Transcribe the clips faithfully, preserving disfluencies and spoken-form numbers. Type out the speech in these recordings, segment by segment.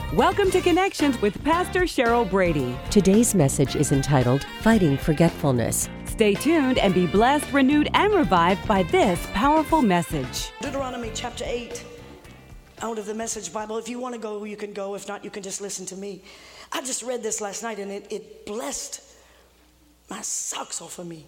Welcome to Connections with Pastor Cheryl Brady. Today's message is entitled, Fighting Forgetfulness. Stay tuned and be blessed, renewed, and revived by this powerful message. Deuteronomy chapter eight, out of the Message Bible. If you want to go, you can go. If not, you can just listen to me. I just read this last night, and it, it blessed my socks off of me.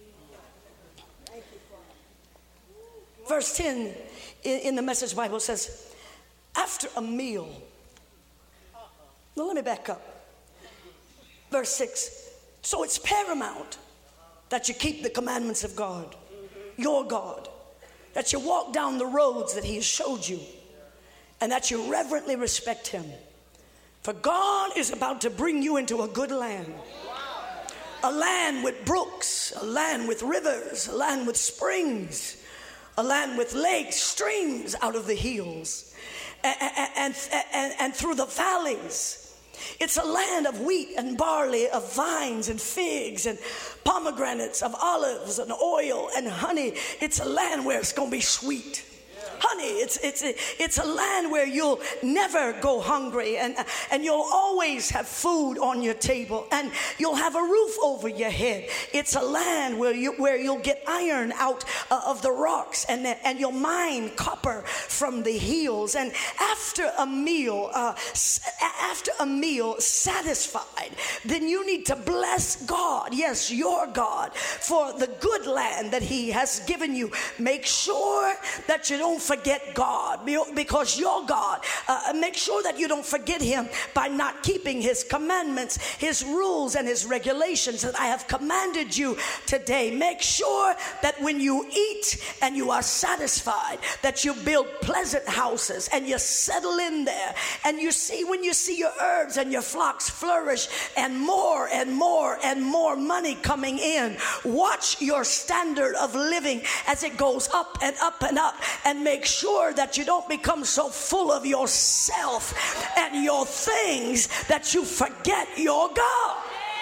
Verse ten in, in the Message Bible says, after a meal. Now let me back up. Verse six. So it's paramount that you keep the commandments of God, your God, that you walk down the roads that He has showed you, and that you reverently respect Him. For God is about to bring you into a good land. A land with brooks, a land with rivers, a land with springs, a land with lakes, streams out of the hills, and, and, and, and through the valleys. It's a land of wheat and barley, of vines and figs and pomegranates, of olives and oil and honey. It's a land where it's going to be sweet. Honey, it's it's it's a land where you'll never go hungry, and and you'll always have food on your table, and you'll have a roof over your head. It's a land where you where you'll get iron out uh, of the rocks, and and you'll mine copper from the hills. And after a meal, uh, after a meal, satisfied, then you need to bless God. Yes, your God, for the good land that He has given you. Make sure that you don't forget God, because your God, uh, make sure that you don't forget Him by not keeping His commandments, His rules, and His regulations that I have commanded you today. Make sure that when you eat and you are satisfied, that you build pleasant houses and you settle in there, and you see, when you see your herbs and your flocks flourish, and more and more and more money coming in, watch your standard of living as it goes up and up and up, and make sure that you don't become so full of yourself and your things that you forget your God.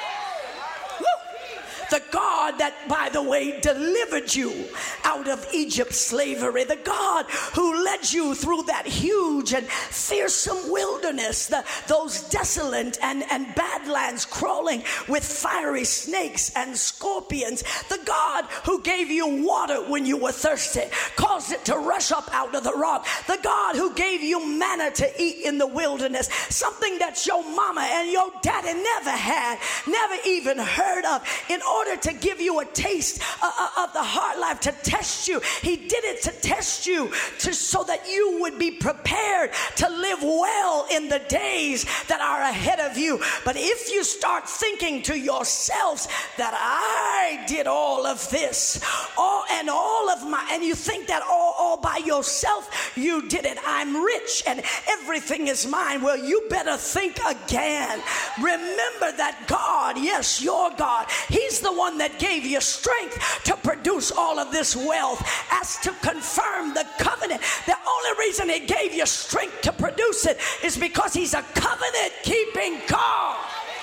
The God that, by the way, delivered you out of Egypt's slavery. The God who led you through that huge and fearsome wilderness, the, those desolate and, and badlands crawling with fiery snakes and scorpions. The God who gave you water when you were thirsty, caused it to rush up out of the rock. The God who gave you manna to eat in the wilderness, something that your mama and your daddy never had, never even heard of, in order order to give you a taste uh, of the heart life, to test you. He did it to test you, to so that you would be prepared to live well in the days that are ahead of you. But if you start thinking to yourselves that I did all of this, all and all of my, and you think that all, all by yourself you did it, I'm rich and everything is mine, well, you better think again. Remember that God, yes, your God, He's the one that gave you strength to produce all of this wealth, as to confirm the covenant. The only reason He gave you strength to produce it is because He's a covenant keeping God.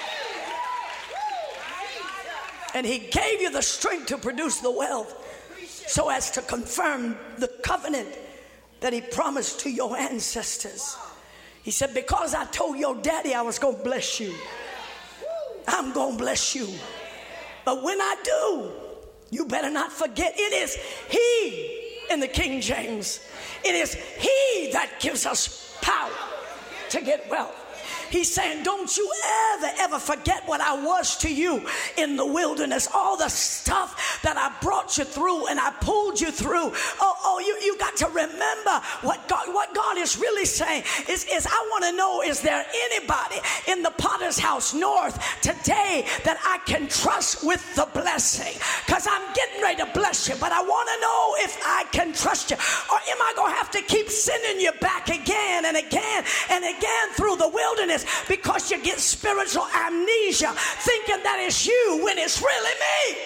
And He gave you the strength to produce the wealth so as to confirm the covenant that He promised to your ancestors. He said, because I told your daddy I was going to bless you, I'm going to bless you. But when I do, you better not forget, it is He, in the King James, it is He that gives us power to get wealth. He's saying, don't you ever, ever forget what I was to you in the wilderness. All the stuff that I brought you through and I pulled you through. Oh, oh, you, you got to remember what God, what God is really saying is, is I want to know, is there anybody in the Potter's House North today that I can trust with the blessing? Because I'm getting ready to bless you, but I want to know if I can trust you. Or am I going to have to keep sending you back again and again and again through the wilderness? Because you get spiritual amnesia, thinking that it's you when it's really me.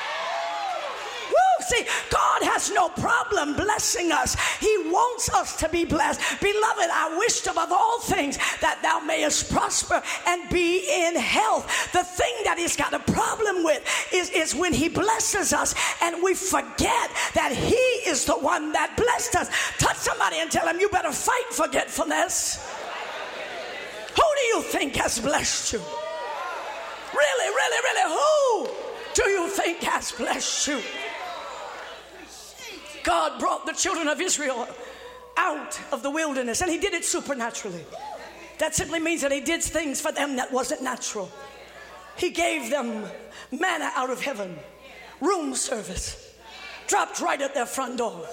Woo! See, God has no problem blessing us. He wants us to be blessed. Beloved, I wished above all things that thou mayest prosper and be in health. The thing that He's got a problem with is, is when He blesses us and we forget that He is the one that blessed us. Touch somebody and tell them, you better fight forgetfulness. you think has blessed you? Really, really, really, who do you think has blessed you? God brought the children of Israel out of the wilderness, and he did it supernaturally. That simply means that he did things for them that wasn't natural. He gave them manna out of heaven, room service, dropped right at their front door.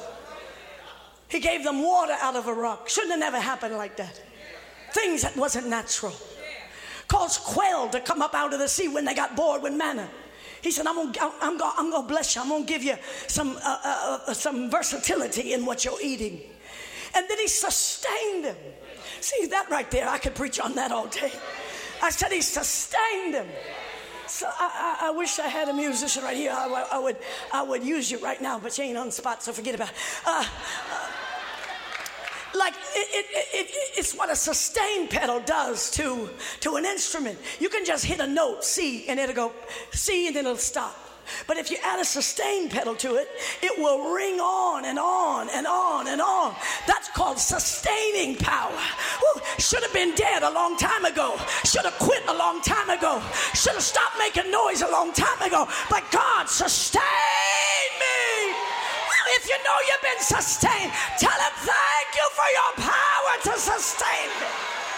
He gave them water out of a rock. Shouldn't have never happened like that. Things that wasn't natural. Caused quail to come up out of the sea when they got bored with manna. He said, I'm going I'm gonna, I'm gonna bless you. I'm going to give you some, uh, uh, uh, some versatility in what you're eating. And then he sustained them. See, that right there, I could preach on that all day. I said he sustained them. So I, I, I wish I had a musician right here. I, I, would, I would use you right now, but you ain't on the spot, so forget about it. Uh, uh, like, it, it, it, it, it's what a sustain pedal does to, to an instrument. You can just hit a note, C, and it'll go C, and then it'll stop. But if you add a sustain pedal to it, it will ring on and on and on and on. That's called sustaining power. Woo, should have been dead a long time ago. Should have quit a long time ago. Should have stopped making noise a long time ago. But God sustained me. If you know you've been sustained, tell him thank you for your power to sustain me.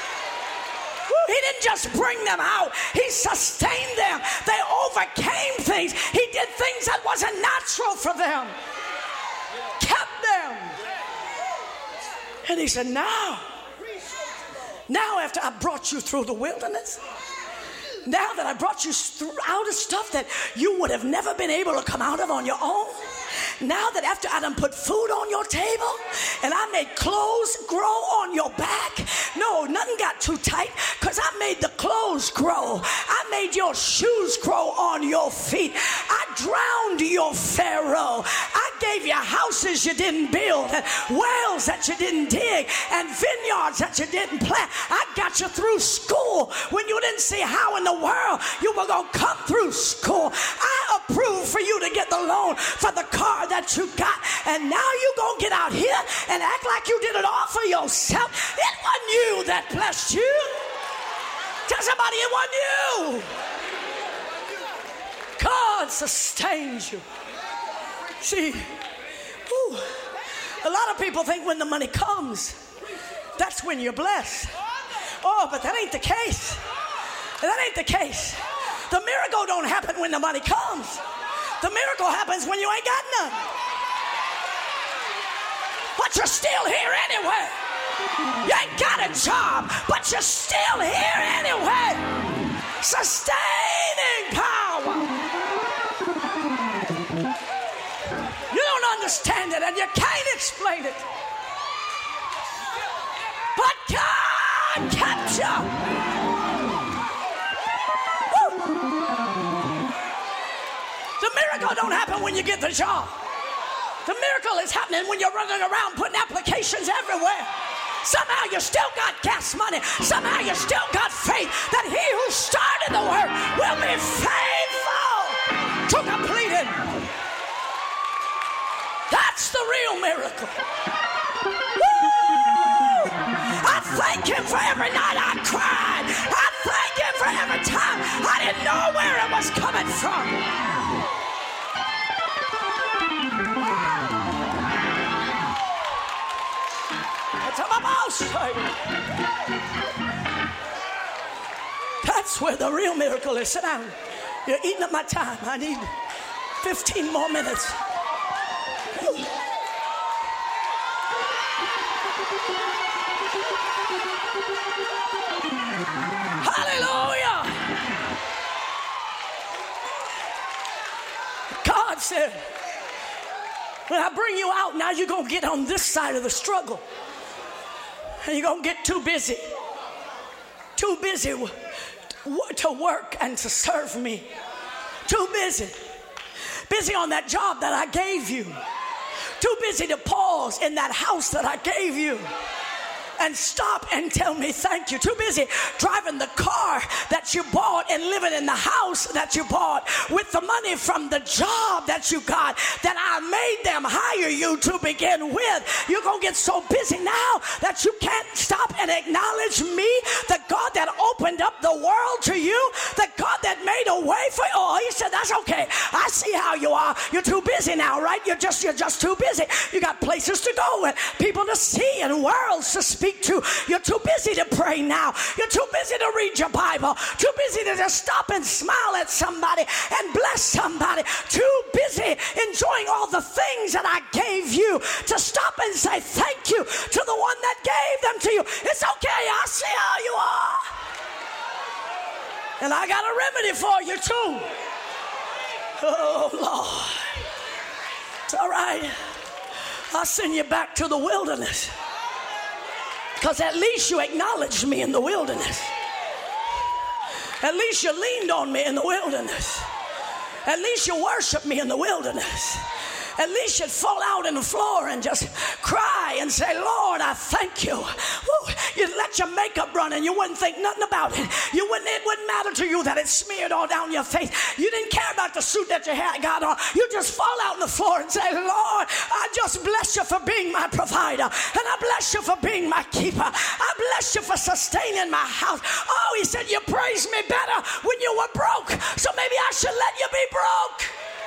He didn't just bring them out. He sustained them. They overcame things. He did things that wasn't natural for them. Kept them. And he said, now, now after I brought you through the wilderness, now that I brought you through, out of stuff that you would have never been able to come out of on your own, now that after I done put food on your table and I made clothes grow on your back, no, nothing got too tight because I made the clothes grow. I made your shoes grow on your feet. I drowned your Pharaoh. I gave you houses you didn't build and wells that you didn't dig and vineyards that you didn't plant. I got you through school when you didn't see how in the world you were going to come through school. I approved for you to get the loan for the car that you got, and now you gonna get out here and act like you did it all for yourself. It wasn't you that blessed you. Tell somebody it wasn't you. God sustains you. See, whew, a lot of people think when the money comes, that's when you're blessed. Oh, but that ain't the case. That ain't the case. The miracle don't happen when the money comes. The miracle happens when you ain't got none. But you're still here anyway. You ain't got a job, but you're still here anyway. Sustaining power. You don't understand it and you can't explain it. But God kept you. The miracle don't happen when you get the job. The miracle is happening when you're running around putting applications everywhere. Somehow you still got gas money. Somehow you still got faith that he who started the work will be faithful to complete it. That's the real miracle. Woo! I thank him for every night I cried. I thank him for every time I didn't know where it was coming from. That's where the real miracle is. Sit down. You're eating up my time. I need fifteen more minutes. Hallelujah. God said, when I bring you out, now you're going to get on this side of the struggle. And you're going to get too busy. Too busy to work and to serve me. Too busy. Busy on that job that I gave you. Too busy to pause in that house that I gave you. And stop and tell me thank you. Too busy driving the car that you bought and living in the house that you bought with the money from the job that you got that I made them hire you to begin with. You're going to get so busy now that you can't stop and acknowledge me, the God that opened right? You're just you're just too busy. You got places to go and people to see and worlds to speak to. You're too busy to pray now. You're too busy to read your Bible. Too busy to just stop and smile at somebody and bless somebody. Too busy enjoying all the things that I gave you to stop and say thank you to the one that gave them to you. It's okay. I see how you are. And I got a remedy for you too. Oh, Lord. It's all right. I'll send you back to the wilderness. Because at least you acknowledged me in the wilderness. At least you leaned on me in the wilderness. At least you worshiped me in the wilderness. At least you'd fall out on the floor and just cry and say, Lord, I thank you. Woo. You'd let your makeup run and you wouldn't think nothing about it. You wouldn't, it wouldn't matter to you that it smeared all down your face. You didn't care about the suit that you had got on. You just fall out on the floor and say, Lord, I just bless you for being my provider. And I bless you for being my keeper. I bless you for sustaining my house. Oh, he said, you praised me better when you were broke. So maybe I should let you be broke.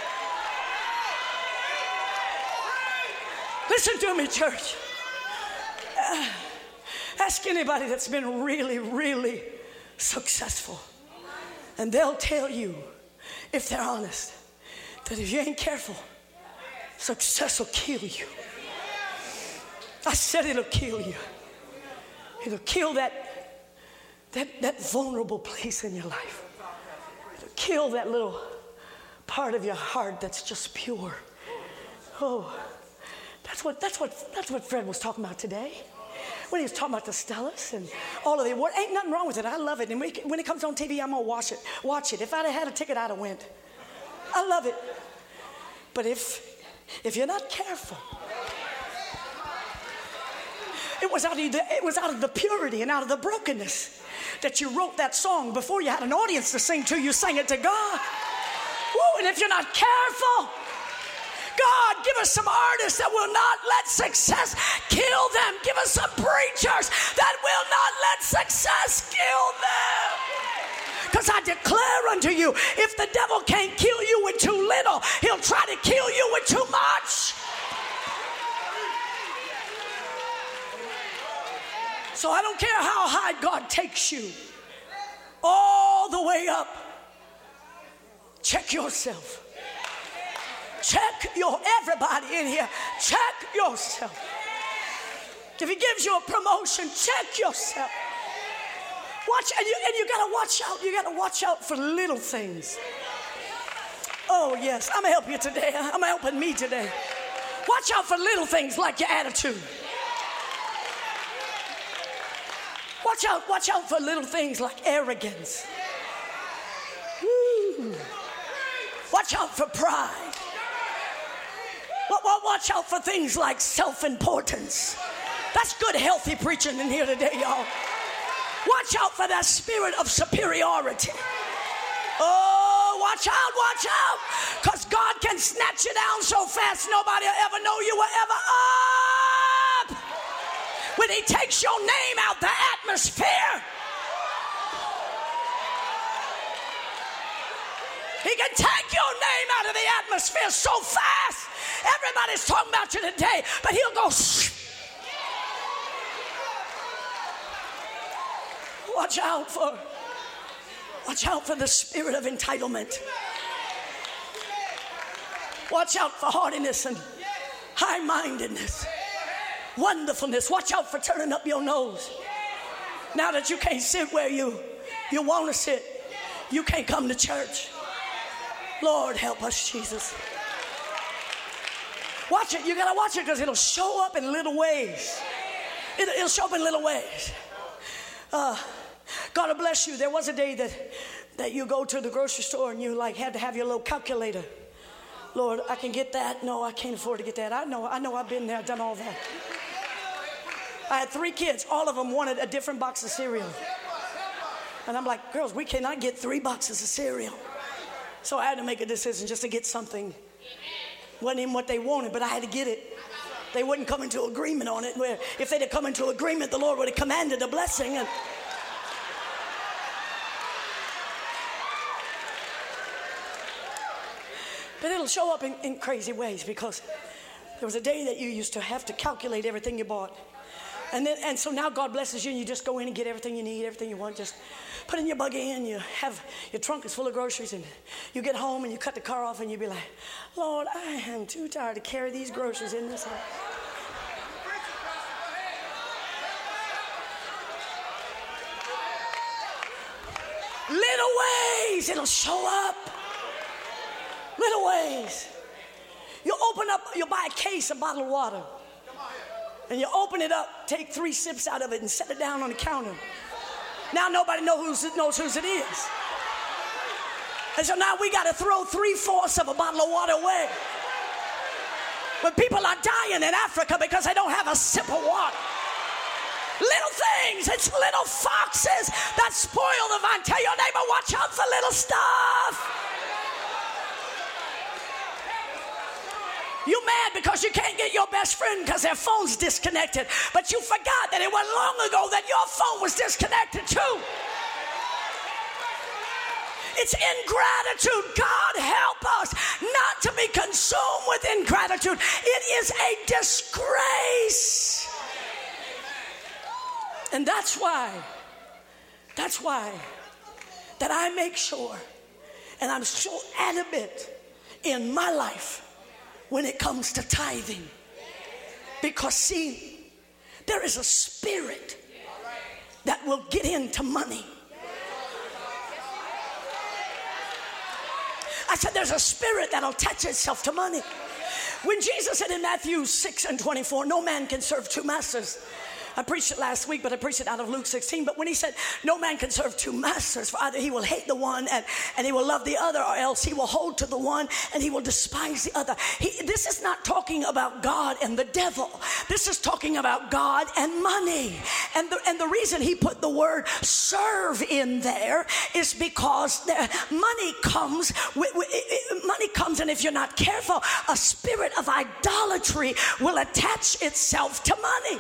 Listen to me, church. Uh, ask anybody that's been really, really successful. And they'll tell you, if they're honest, that if you ain't careful, success will kill you. I said it'll kill you. It'll kill that, that, that vulnerable place in your life. It'll kill that little part of your heart that's just pure. Oh, That's what, that's what, that's what Fred was talking about today. When he was talking about the Stellas and all of the awards. Ain't nothing wrong with it. I love it. And when it, when it comes on T V, I'm going to watch it. Watch it. If I'd have had a ticket, I'd have went. I love it. But if, if you're not careful, it was, out of the, it was out of the purity and out of the brokenness that you wrote that song before you had an audience to sing to. You sang it to God. Woo, and if you're not careful, God, give us some artists that will not let success kill them. Give us some preachers that will not let success kill them. Because I declare unto you, if the devil can't kill you with too little, he'll try to kill you with too much. So I don't care how high God takes you, all the way up. Check yourself. Check your, everybody in here, check yourself. If he gives you a promotion, check yourself. Watch, and you, and you gotta watch out, you gotta watch out for little things. Oh yes, I'm gonna help you today. I'm helping me today. Watch out for little things like your attitude. Watch out, watch out for little things like arrogance. Woo. Watch out for pride. Watch out for things like self-importance. That's good, healthy preaching in here today, y'all. Watch out for that spirit of superiority. Oh, watch out, watch out. Because God can snatch you down so fast nobody will ever know you were ever up. When he takes your name out the atmosphere, he can take your name out of the atmosphere so fast. Everybody's talking about you today, but he'll go. Watch out for, watch out for the spirit of entitlement. Watch out for haughtiness and high-mindedness, wonderfulness. Watch out for turning up your nose. Now that you can't sit where you, you want to sit, you can't come to church. Lord, help us, Jesus. Watch it. You got to watch it because it'll show up in little ways. It'll, it'll show up in little ways. Uh, God bless you. There was a day that, that you go to the grocery store and you like had to have your little calculator. Lord, I can get that. No, I can't afford to get that. I know, I know I've been there, done all that. I had three kids. All of them wanted a different box of cereal. And I'm like, girls, we cannot get three boxes of cereal. So I had to make a decision just to get something. Wasn't even what they wanted, but I had to get it. They wouldn't come into agreement on it. Where if they'd have come into agreement, the Lord would have commanded a blessing. And But it'll show up in, in crazy ways, because there was a day that you used to have to calculate everything you bought. And then, and so now God blesses you and you just go in and get everything you need, everything you want. Just put in your buggy and you have, your trunk is full of groceries, and you get home and you cut the car off and you be like, Lord, I am too tired to carry these groceries in this house. Little ways it'll show up. Little ways. You open up, you buy a case of bottled water. And you open it up, take three sips out of it and set it down on the counter. Now nobody knows who's, knows whose it is. And so now we got to throw three-fourths of a bottle of water away. When people are dying in Africa because they don't have a sip of water. Little things, it's little foxes that spoil the vine. Tell your neighbor, watch out for little stuff. You mad because you can't get your best friend because their phone's disconnected. But you forgot that it wasn't long ago that your phone was disconnected too. It's ingratitude. God help us not to be consumed with ingratitude. It is a disgrace. And that's why, that's why that I make sure, and I'm so adamant in my life when it comes to tithing. Because see, there is a spirit that will get into money. I said there's a spirit that'll attach itself to money. When Jesus said in Matthew six and twenty-four, no man can serve two masters. I preached it last week, but I preached it out of Luke sixteen. But when he said, no man can serve two masters, for either he will hate the one and, and he will love the other, or else he will hold to the one and he will despise the other. He, this is not talking about God and the devil. This is talking about God and money. And the, and the reason he put the word serve in there is because the, money comes, with, with, money comes, and if you're not careful, a spirit of idolatry will attach itself to money.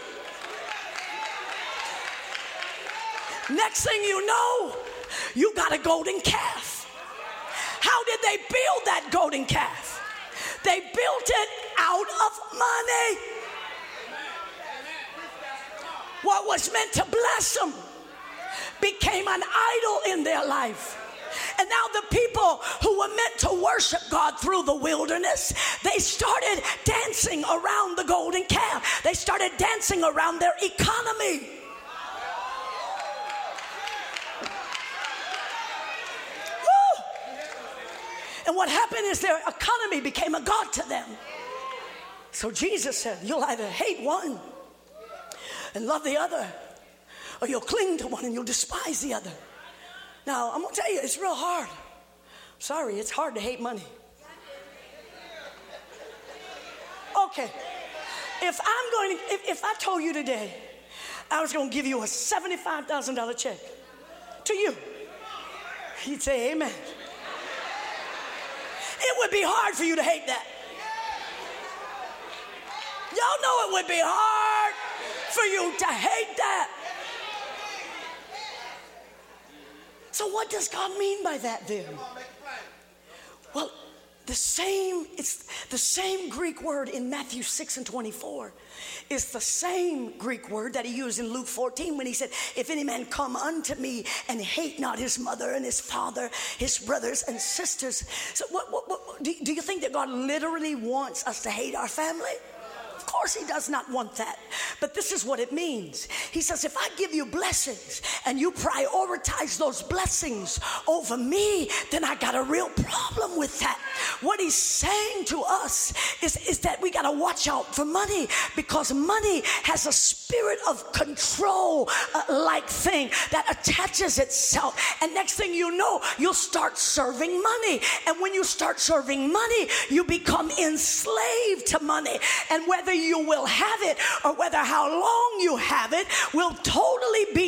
Next thing you know, you got a golden calf. How did they build that golden calf? They built it out of money. What was meant to bless them became an idol in their life. And now the people who were meant to worship God through the wilderness, they started dancing around the golden calf. They started dancing around their economy. And what happened is their economy became a god to them. So Jesus said, you'll either hate one and love the other, or you'll cling to one and you'll despise the other. Now, I'm going to tell you, it's real hard. Sorry, it's hard to hate money. Okay, if I'm going to, if, if I told you today I was going to give you a seventy-five thousand dollars check to you, you'd say amen. It would be hard for you to hate that. Y'all know it would be hard for you to hate that. So what does God mean by that then? Well, the same, it's the same Greek word in Matthew six and twenty-four. It's the same Greek word that he used in Luke fourteen when he said, if any man come unto me and hate not his mother and his father, his brothers and sisters. So what, what, what do, do you think that God literally wants us to hate our family? Of course he does not want that. But this is what it means. He says, if I give you blessings and you prioritize those blessings over me, then I got a real problem with that. What he's saying to us is, is that we got to watch out for money, because money has a spirit of control uh, like thing that attaches itself. And next thing you know, you'll start serving money. And when you start serving money, you become enslaved to money. And whether you will have it or whether how long you have it will totally be dependent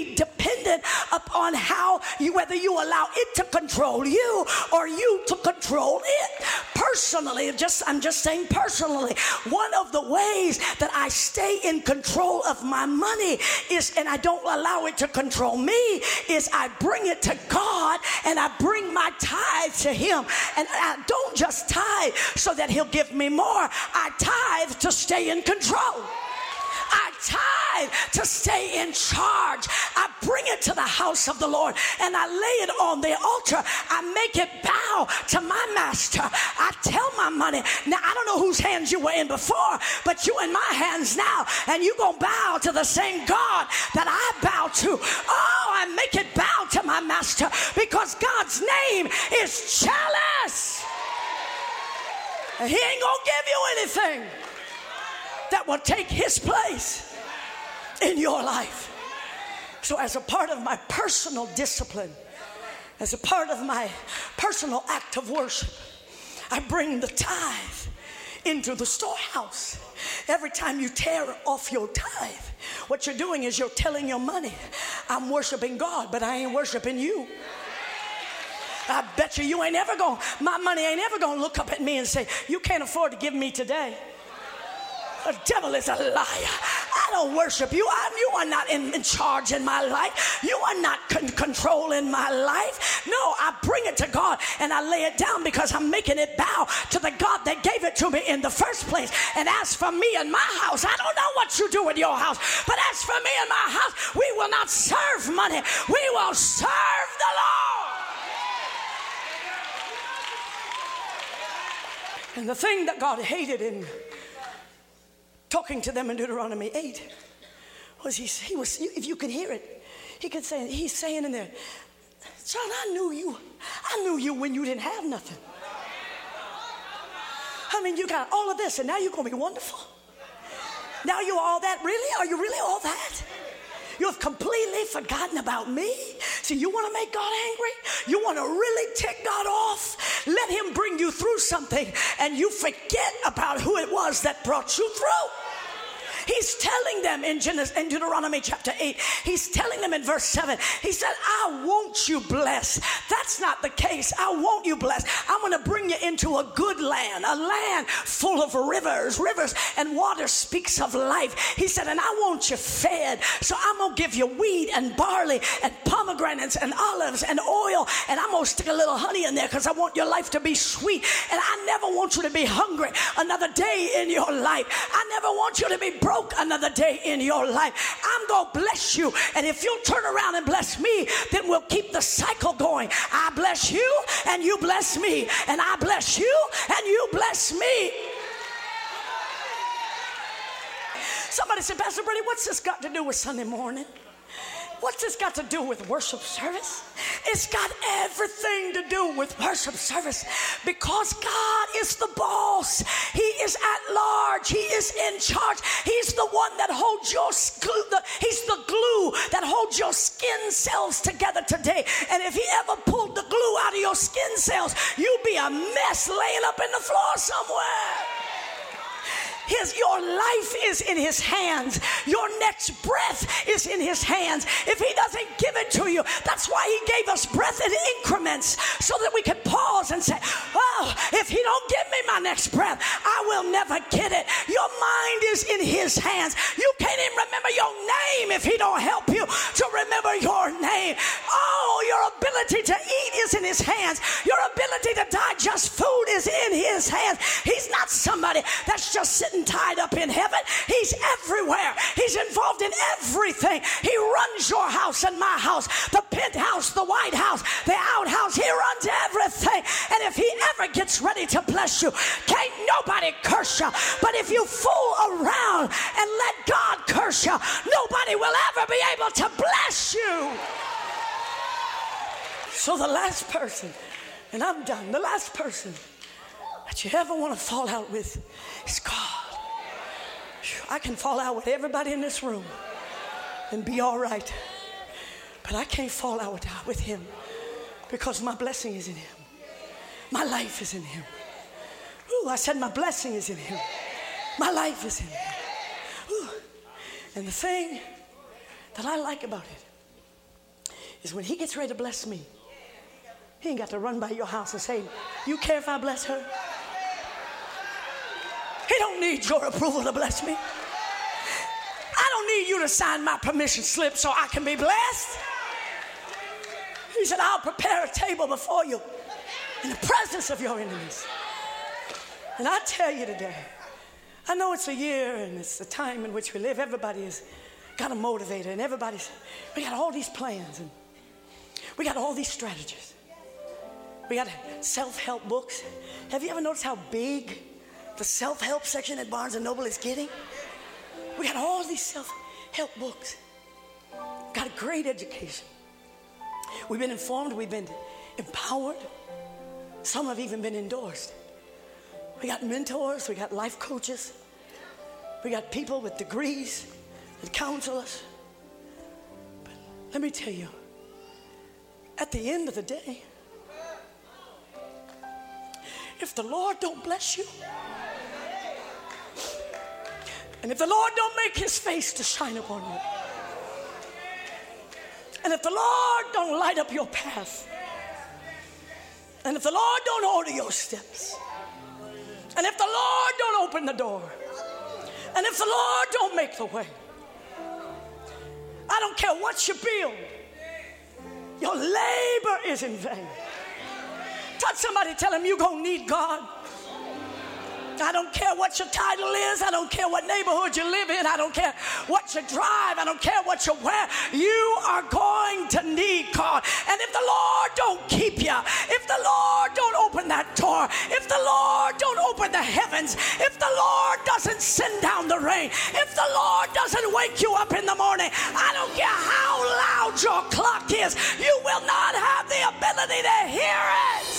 dependent upon how you, whether you allow it to control you or you to control it. Personally, just I'm just saying personally, one of the ways that I stay in control of my money is, and I don't allow it to control me, is I bring it to God and I bring my tithe to Him. And I don't just tithe so that He'll give me more. I tithe to stay in control. I tithe to stay in charge. I bring it to the house of the Lord and I lay it on the altar. I make it bow to my master. I tell my money. Now, I don't know whose hands you were in before, but you in my hands now, and you gonna bow to the same God that I bow to. Oh, I make it bow to my master because God's name is Chalice. And He ain't gonna give you anything that will take His place in your life. So as a part of my personal discipline, as a part of my personal act of worship, I bring the tithe into the storehouse. Every time you tear off your tithe, what you're doing is you're telling your money, I'm worshiping God, but I ain't worshiping you. I bet you you ain't ever gonna, my money ain't ever gonna look up at me and say, you can't afford to give me today. The devil is a liar. I don't worship you. I, you are not in, in charge in my life. You are not con- controlling my life. No, I bring it to God and I lay it down because I'm making it bow to the God that gave it to me in the first place. And as for me and my house, I don't know what you do in your house, but as for me and my house, we will not serve money. We will serve the Lord. And the thing that God hated in talking to them in Deuteronomy eight was he, he was, if you could hear it, he could say, he's saying in there, John, I knew you. I knew you when you didn't have nothing. I mean, you got all of this and now you're going to be wonderful. Now you're all that. Really? Are you really all that? You've completely forgotten about me. So you want to make God angry? You want to really tick God off? Let Him bring you through something and you forget about who it was that brought you through. He's telling them in, Genesis, in Deuteronomy chapter eight, he's telling them in verse seven, he said, I want you blessed. That's not the case. I want you blessed. I'm going to bring you into a good land, a land full of rivers, rivers and water speaks of life. He said, and I want you fed. So I'm going to give you wheat and barley and pomegranates and olives and oil. And I'm going to stick a little honey in there because I want your life to be sweet. And I never want you to be hungry another day in your life. I never want you to be broke another day in your life. I'm going to bless you. And if you'll turn around and bless me, then we'll keep the cycle going. I bless you and you bless me. And I bless you and you bless me. Somebody said, Pastor Brady, what's this got to do with Sunday morning? What's this got to do with worship service? It's got everything to do with worship service because God is the boss. He is at large. He is in charge. He's the one that holds your glue. He's the glue that holds your skin cells together today. And if He ever pulled the glue out of your skin cells, you'd be a mess laying up in the floor somewhere. His, your life is in His hands. Your next breath is in His hands. If He doesn't give it to you, that's why He gave us breath in increments so that we could pause and say, oh, if He don't give me my next breath, I will never get it. Your mind is in His hands. You can't even remember your name if He don't help you to remember your name. Oh, your ability to eat is in His hands. Your ability to digest food is in His hands. He's not somebody that's just sitting tied up in heaven. He's everywhere. He's involved in everything. He runs your house and my house, the penthouse, the White House, the outhouse. He runs everything. And if He ever gets ready to bless you, can't nobody curse you. But if you fool around and let God curse you, nobody will ever be able to bless you. So the last person, and I'm done, the last person that you ever want to fall out with is God. I can fall out with everybody in this room and be all right. But I can't fall out with Him because my blessing is in Him. My life is in Him. Ooh, I said my blessing is in Him. My life is in Him. Ooh. And the thing that I like about it is when he gets ready to bless me, he ain't got to run by your house and say, you care if I bless her? He don't need your approval to bless me. I don't need you to sign my permission slip so I can be blessed. He said, I'll prepare a table before you in the presence of your enemies. And I tell you today, I know it's a year and it's the time in which we live. Everybody has got a motivator and everybody's, we got all these plans and we got all these strategies. We got self-help books. Have you ever noticed how big the self-help section at Barnes and Noble is getting? We got all these self-help books. Got a great education. We've been informed, we've been empowered. Some have even been endorsed. We got mentors, we got life coaches. We got people with degrees that counsel us. But let me tell you, at the end of the day, if the Lord don't bless you, and if the Lord don't make his face to shine upon you, and if the Lord don't light up your path, and if the Lord don't order your steps, and if the Lord don't open the door, and if the Lord don't make the way, I don't care what you build, your labor is in vain. Touch somebody, tell him you're going to need God. I don't care what your title is. I don't care what neighborhood you live in. I don't care what you drive. I don't care what you wear. You are going to need God. And if the Lord don't keep you, if the Lord don't open that door, if the Lord don't open the heavens, if the Lord doesn't send down the rain, if the Lord doesn't wake you up in the morning, I don't care how loud your clock is, you will not have the ability to hear it.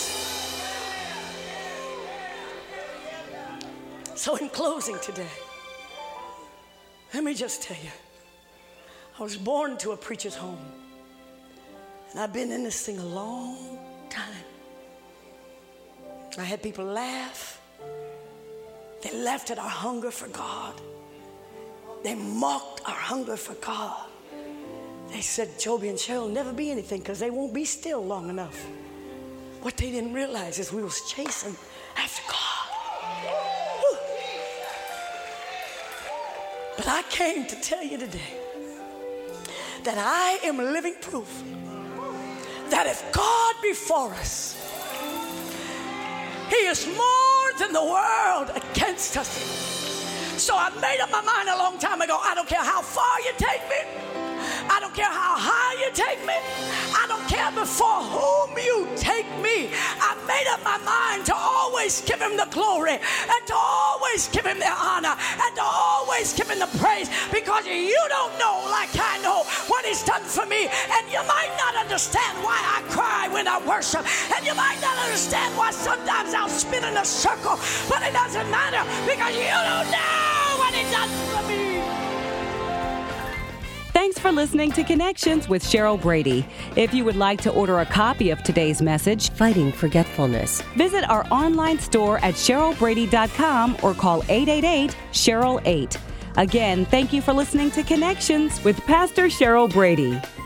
So in closing today, let me just tell you, I was born to a preacher's home, and I've been in this thing a long time. I had people laugh. They laughed at our hunger for God. They mocked our hunger for God. They said, Joby and Cheryl will never be anything because they won't be still long enough. What they didn't realize is we was chasing after God. But I came to tell you today that I am living proof that if God be for us, he is more than the world against us. So I made up my mind a long time ago, I don't care how far you take me. I don't care how high you take me. I don't care before whom you take me. I made up my mind to always give him the glory and to always give him the honor and to always give him the praise, because you don't know like I know what he's done for me. And you might not understand why I cry when I worship, and you might not understand why sometimes I'll spin in a circle, but it doesn't matter because you don't know what he does for me. Thanks for listening to Connections with Cheryl Brady. If you would like to order a copy of today's message, Fighting Forgetfulness, visit our online store at cheryl brady dot com or call eight eight eight, Cheryl eight. Again, thank you for listening to Connections with Pastor Cheryl Brady.